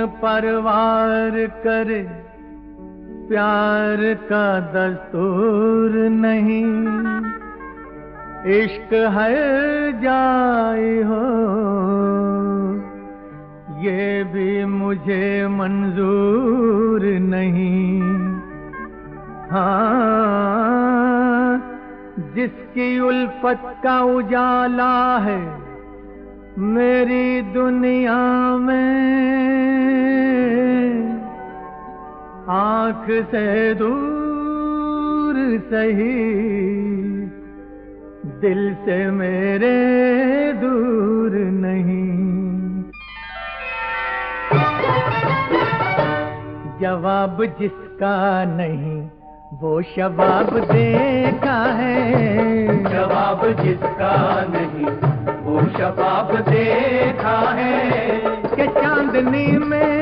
परवार करे, प्यार का दस्तूर नहीं। इश्क हर जाए हो, ये भी मुझे मंजूर नहीं। हाँ, जिसकी उल्फत का उजाला है मेरी दुनिया में, आँख से दूर सही, दिल से मेरे दूर नहीं। जवाब जिसका नहीं वो शबाब देखा है। जवाब जिसका नहीं वो शबाब देखा है। कि चांदनी में,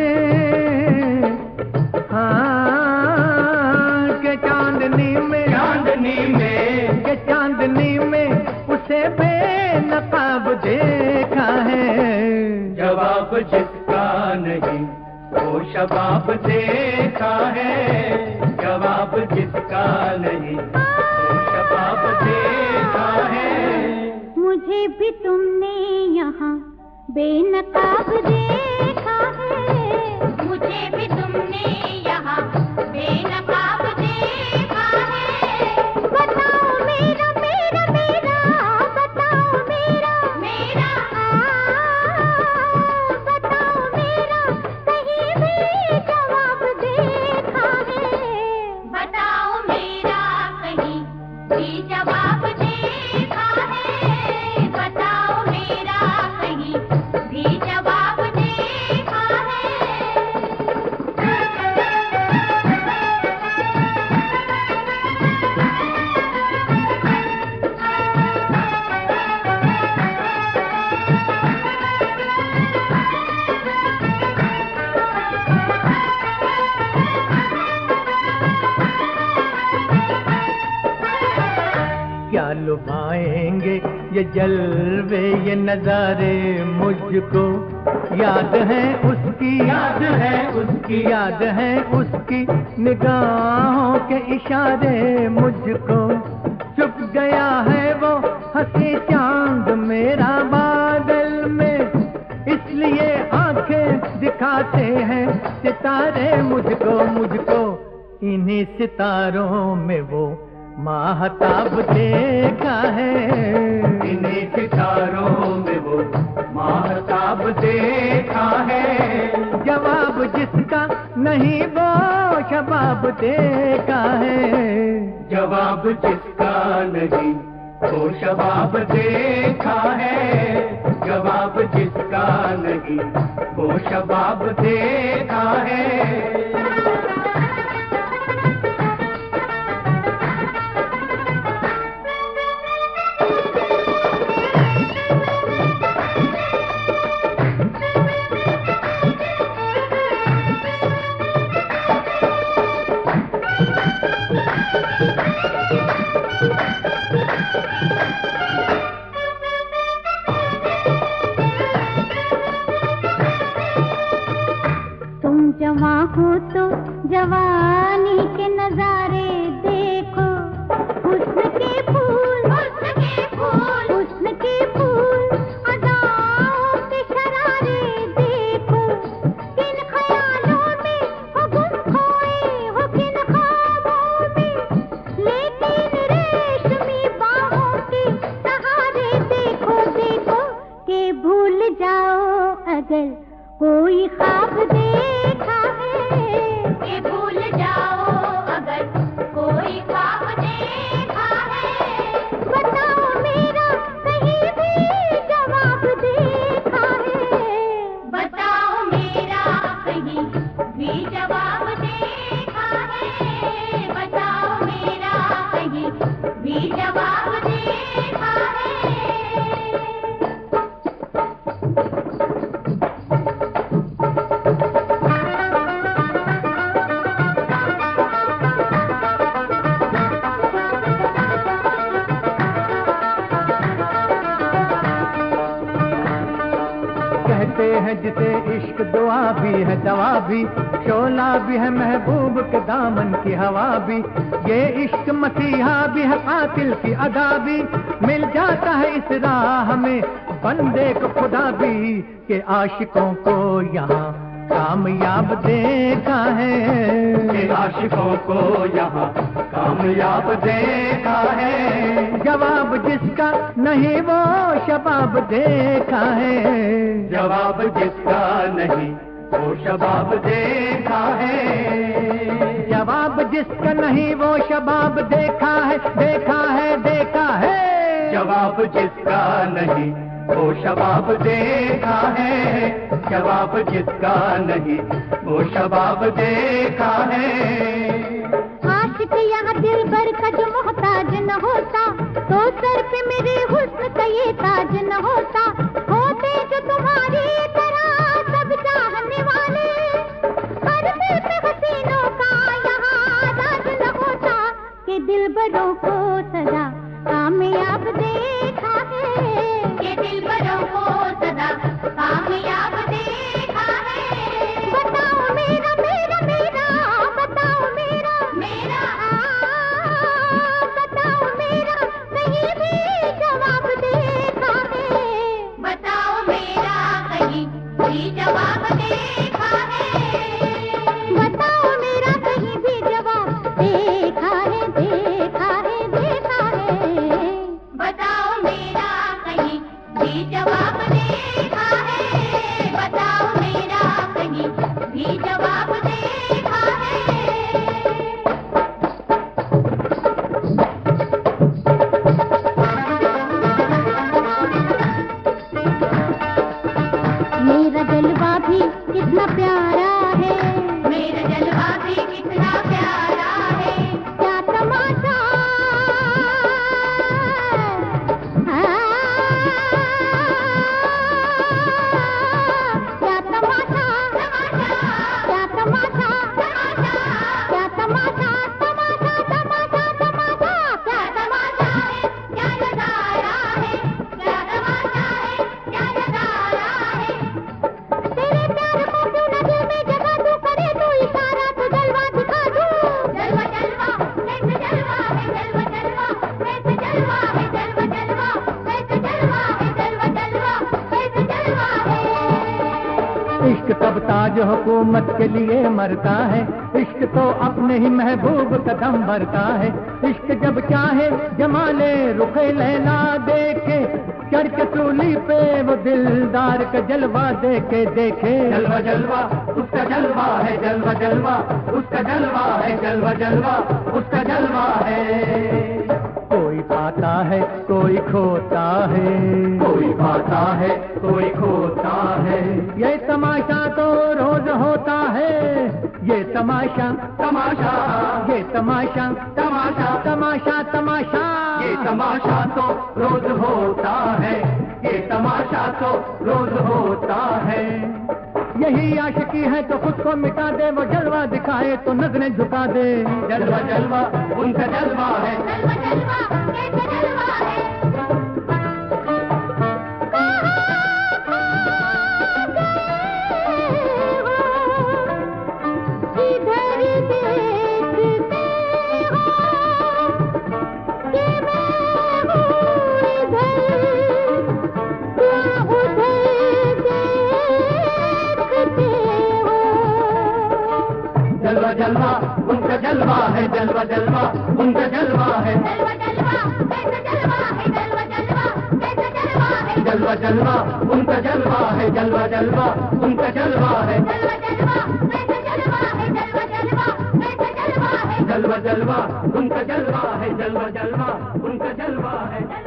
हाँ, कि चांदनी में, चांदनी में, कि चांदनी में उसे बेनकाब देखा है। जवाब जिसका नहीं वो शबाब देखा है। जवाब जिसका नहीं वो शबाब देखा है। मुझे भी तुमने यहाँ बेनकाब देखा है। मुझे भी तुमने यहाँ बेनकाब देखा है। बताओ मेरा मेरा मेरा, बताओ मेरा मेरा, बताओ मेरा कहीं भी जवाब देखा है। बताओ मेरा कहीं भी जवाब देखा है। बताओ मेरा कहीं भी जवाब देखा है। क्या लुभाएंगे ये जलवे ये नजारे मुझको, याद है उसकी, याद है उसकी, याद है उसकी निगाहों के इशारे मुझको। चुप गया है वो हंसी चांद मेरा बादल में, इसलिए आंखें दिखाते हैं सितारे मुझको। मुझको इन्हीं सितारों में वो माहताब देखा है। इन्हीं सितारों में वो माहताब देखा है। जवाब जिसका नहीं वो शबाब देखा है। जवाब जिसका नहीं वो शबाब देखा है। जवाब जिसका नहीं वो शबाब देखा है। तुम जवां हो तो जवानी के नजारे देखो। हुस्न के फूल, हुस्न के फूल, हुस्न के फूल, अदाओं के शरारे देखो। किन ख्यालों में हो गुम खोए हो, किन ख्वाबों में, लेकिन रेशमी बाहों के सहारे देखो। देखो कि भूल जाओ अगर कोई ख्वाब देखा है। कि भूल जाओ अगर कोई ख्वाब देखा है। बताओ मेरा कहीं भी जवाब देखा है। बताओ मेरा कहीं भी जवाब देखा है। बताओ मेरा कहीं भी जवाब देखा है। कहते है जिसे इश्क दुआ भी है दवा भी, शोला भी है महबूब के दामन की हवा भी। ये इश्क मसीहा भी है कातिल की अदा भी, मिल जाता है इस राह में बंदे को खुदा भी। के आशिकों को यहाँ कामयाब देखा है, के आशिकों को यहाँ कामयाब देखा है। जवाब जिसका नहीं वो शबाब देखा है, जवाब जिसका नहीं वो शबाब देखा है। जवाब जिसका नहीं वो शबाब देखा है, देखा है, देखा है। जवाब जिसका नहीं वो शबाब देखा है, जवाब जिसका नहीं वो शबाब देखा है। आशिक यहाँ दिल भर का जो मोहताज न होता, तो सर पे मेरे हुस्न का ये ताज न होता। होते जो तुम्हारी तरह सब चाहने वाले, हर दिल पे हसीनों का यहाँ राज न होता। कि दिल भरों को सदा कामयाब देखा है, कि दिल भरों को सदा कामयाब देखा है। बताओ मेरा मेरा मेरा, बताओ मेरा मेरा, बताओ मेरा कहीं भी जवाब देखा है। बताओ मेरा कहीं भी जवाब देखा है। बताओ मेरा कहीं भी जवाब देखा है, देखा है, देखा है। बताओ मेरा कहीं भी जवाब देखा है, बताओ मेरा कहीं भी जवाब देखा है। मेरा जलवा भी कितना प्यारा है, मेरा जलवा भी कितना प्यारा है। क्या तमाशा, क्या तमाशा, क्या तमाशा, क्या तमाशा, तमाशा, तमाशा, तमाशा, क्या तमाशा है, क्या नजारा है, क्या तमाशा है, क्या नजारा है। तेरे प्यार को क्यों न दिल में जगह तू करे तू इशारा, तो जलवा दिखा दूं। जलवा जलवा ऐसे जलवा है, जलवा जलवा ऐसे जलवा है, जलवा जलवा ऐसे जलवा है, जलवा जलवा ऐसे जलवा है। इश्क तब ताज हुकूमत के लिए मरता है, इश्क तो अपने ही महबूब कदम भरता है। इश्क जब चाहे जमाले रुखे लैला देखे, चढ़ के सूली पे वो दिलदार का जलवा देखे देखे। जलवा जलवा उसका जलवा है, जलवा जलवा उसका जलवा है, जलवा जलवा उसका जलवा है। कोई पाता है कोई खोता है, कोई पाता है कोई खोता है। ये तमाशा तो रोज होता है, ये तमाशा तमाशा, ये तमाशा तमाशा, तमाशा तमाशा। ये तमाशा तो रोज होता है, ये तमाशा तो रोज होता है। यही आशिकी है तो खुद को मिटा दे, वो जलवा दिखाए तो नजरें झुका दे। जलवा जलवा उनका जलवा है, जलवा जलवा कैसे जलवा है। इधर देखते हो कि मैं हूँ इधर, क्या उधर देखते हो। जलवा जलवा उनका जलवा है, जलवा जलवा उनका जलवा है। जलवा जलवा कैसे जलवा है, जलवा जलवा कैसे जलवा है। जलवा जलवा उनका जलवा है, जलवा जलवा उनका जलवा है। जलवा जलवा कैसे जलवा है, जलवा जलवा कैसे जलवा है। जलवा जलवा उनका जलवा है, जलवा जलवा उनका जलवा है।